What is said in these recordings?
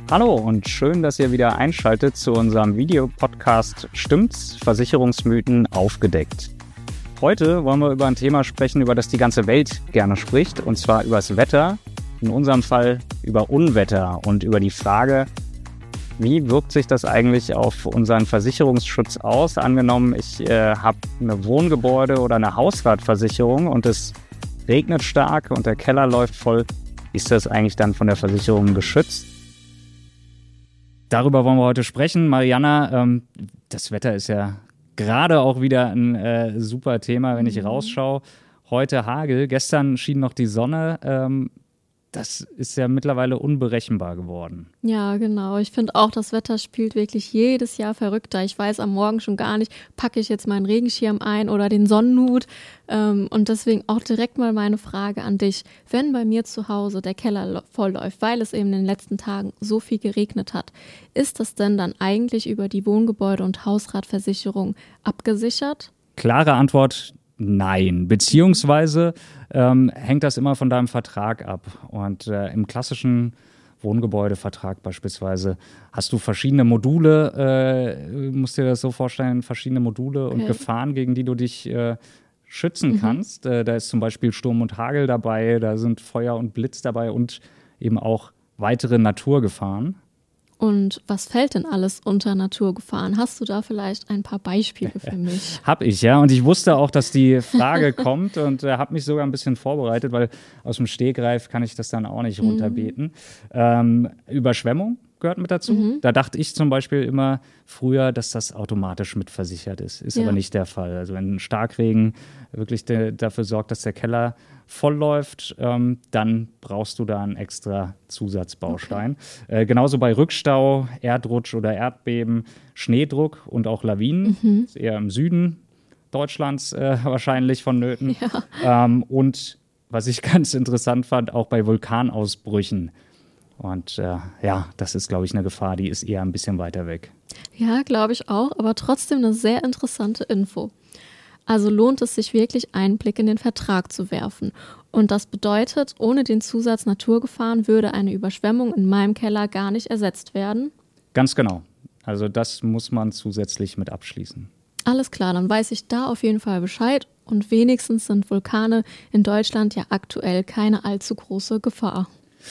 Hallo und schön, dass ihr wieder einschaltet zu unserem Videopodcast Stimmt's? Versicherungsmythen aufgedeckt. Heute wollen wir über ein Thema sprechen, über das die ganze Welt gerne spricht, und zwar über das Wetter, in unserem Fall über Unwetter und über die Frage, wie wirkt sich das eigentlich auf unseren Versicherungsschutz aus? Angenommen, ich habe eine Wohngebäude- oder eine Hausratversicherung und es regnet stark und der Keller läuft voll. Ist das eigentlich dann von der Versicherung geschützt? Darüber wollen wir heute sprechen. Mariana, das Wetter ist ja gerade auch wieder ein super Thema, wenn ich rausschaue. Heute Hagel, gestern schien noch die Sonne. Das ist ja mittlerweile unberechenbar geworden. Ja, genau. Ich finde auch, das Wetter spielt wirklich jedes Jahr verrückter. Ich weiß am Morgen schon gar nicht, packe ich jetzt meinen Regenschirm ein oder den Sonnenhut. Und deswegen auch direkt mal meine Frage an dich. Wenn bei mir zu Hause der Keller vollläuft, weil es eben in den letzten Tagen so viel geregnet hat, ist das denn dann eigentlich über die Wohngebäude- und Hausratversicherung abgesichert? Klare Antwort: Nein, beziehungsweise hängt das immer von deinem Vertrag ab. Und im klassischen Wohngebäudevertrag beispielsweise hast du verschiedene Module, musst dir das so vorstellen, verschiedene Module und Gefahren, gegen die du dich schützen kannst. Da ist zum Beispiel Sturm und Hagel dabei, da sind Feuer und Blitz dabei und eben auch weitere Naturgefahren. Und was fällt denn alles unter Naturgefahren? Hast du da vielleicht ein paar Beispiele für mich? Hab ich, ja. Und ich wusste auch, dass die Frage kommt und habe mich sogar ein bisschen vorbereitet, weil aus dem Stegreif kann ich das dann auch nicht runterbeten. Überschwemmung gehört mit dazu. Da dachte ich zum Beispiel immer früher, dass das automatisch mitversichert ist. Ist aber nicht der Fall. Also wenn ein Starkregen wirklich dafür sorgt, dass der Keller voll läuft, dann brauchst du da einen extra Zusatzbaustein. Genauso bei Rückstau, Erdrutsch oder Erdbeben, Schneedruck und auch Lawinen. Ist eher im Süden Deutschlands wahrscheinlich vonnöten. Ja. Und was ich ganz interessant fand, auch bei Vulkanausbrüchen. Und das ist, glaube ich, eine Gefahr, die ist eher ein bisschen weiter weg. Ja, glaube ich auch, aber trotzdem eine sehr interessante Info. Also lohnt es sich wirklich, einen Blick in den Vertrag zu werfen. Und das bedeutet, ohne den Zusatz Naturgefahren würde eine Überschwemmung in meinem Keller gar nicht ersetzt werden? Ganz genau. Also das muss man zusätzlich mit abschließen. Alles klar, dann weiß ich da auf jeden Fall Bescheid. Und wenigstens sind Vulkane in Deutschland ja aktuell keine allzu große Gefahr.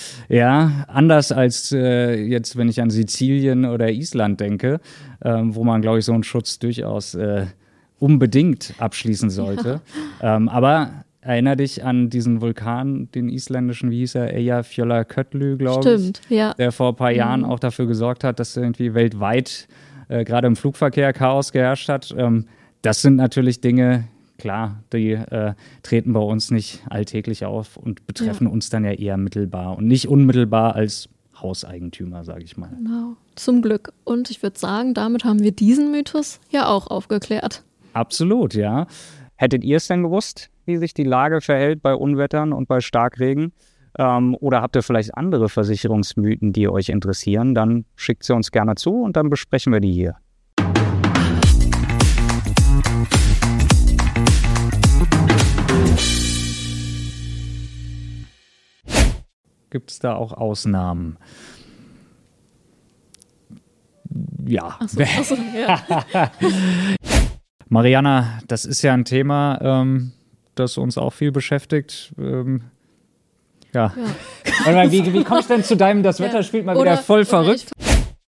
Ja, anders als jetzt, wenn ich an Sizilien oder Island denke, wo man, glaube ich, so einen Schutz durchaus unbedingt abschließen sollte. Ja. Aber erinnere dich an diesen Vulkan, den isländischen, wie hieß er, Eyjafjallajökull, glaube ich. Stimmt, ja. Der vor ein paar Jahren auch dafür gesorgt hat, dass irgendwie weltweit gerade im Flugverkehr Chaos geherrscht hat. Das sind natürlich Dinge, klar, die treten bei uns nicht alltäglich auf und betreffen uns dann ja eher mittelbar und nicht unmittelbar als Hauseigentümer, sage ich mal. Genau, zum Glück. Und ich würde sagen, damit haben wir diesen Mythos ja auch aufgeklärt. Absolut, ja. Hättet ihr es denn gewusst, wie sich die Lage verhält bei Unwettern und bei Starkregen? Oder habt ihr vielleicht andere Versicherungsmythen, die euch interessieren? Dann schickt sie uns gerne zu und dann besprechen wir die hier. Gibt es da auch Ausnahmen? Ja. Ach so, ja. Mariana, das ist ja ein Thema, das uns auch viel beschäftigt. Ja. Wie komme ich denn zu deinem, das Wetter spielt mal wieder voll verrückt?